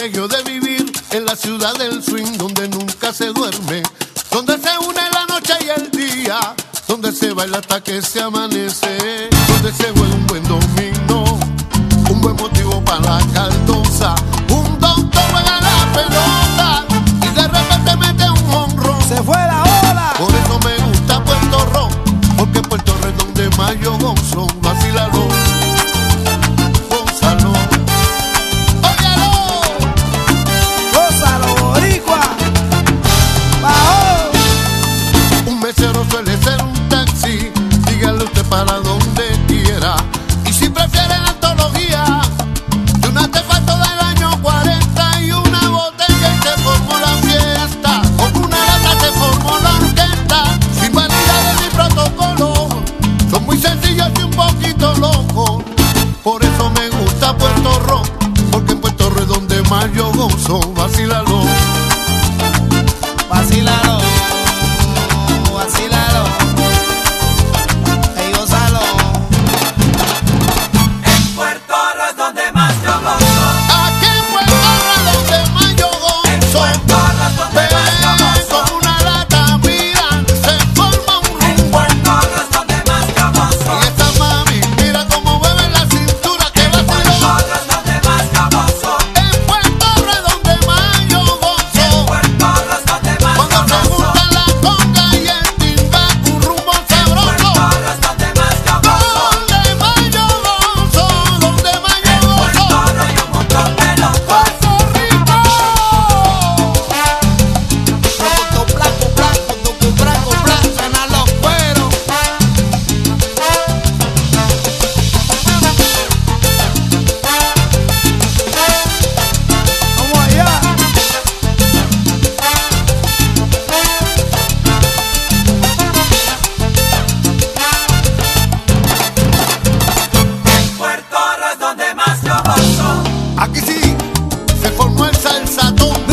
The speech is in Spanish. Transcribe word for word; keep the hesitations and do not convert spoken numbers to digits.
privilegio de vivir en la ciudad del swing, donde nunca se duerme, donde se une la noche y el día, donde se baila hasta que se amanece, donde se juega un buen dominó, un buen motivo para la caldosa, un doctor juega la pelota y de repente mete un honrón. Se fue la ola. Por eso me gusta Puerto Rico, porque Puerto Rico es donde más yo gozo. Vacílalo, gózalo, óyalo, gózalo, boricua. Bajo. Un mesero suele ser un taxi, dígale usted para donde quiera. Y si prefieren antología de un artefacto del año cuarenta y una botella y se formó la fiesta, con una lata se formó la orquesta, sin vanidades ni protocolo, son muy sencillos y un poquito locos. Por eso me gusta Puerto Rico, porque en Puerto Rico es donde más yo gozo. Vacílalo, Vacílalo, vacílalo, ey, gózalo. En Puerto Rico es donde más yo gozo. aquí en Puerto Rico es donde más yo gozo. En Puerto Rico es donde más yo gozo. Con una lata, mira, se forma un En rumbo. Puerto Rico es donde más yo gozo. Y esta mami, mira cómo mueve la cintura, que En Puerto vaciló. Rico es donde más yo gozo. En Puerto Rico es donde más yo gozo. En Puerto Rico es donde más yo Cuando se gozo. junta la conga y el timbaco, un rumbo En Puerto sabroso. Rico es donde más yo gozo. Donde más yo gozo, donde más yo En Puerto gozo. Rico hay un montón de locos. Puerto Rico. Blanco, blanco, blanco, blanco, blanco, suenan los cueros. Vamos allá. En Puerto Rico es donde más yo gozo. Aquí sí se formó el salsatón.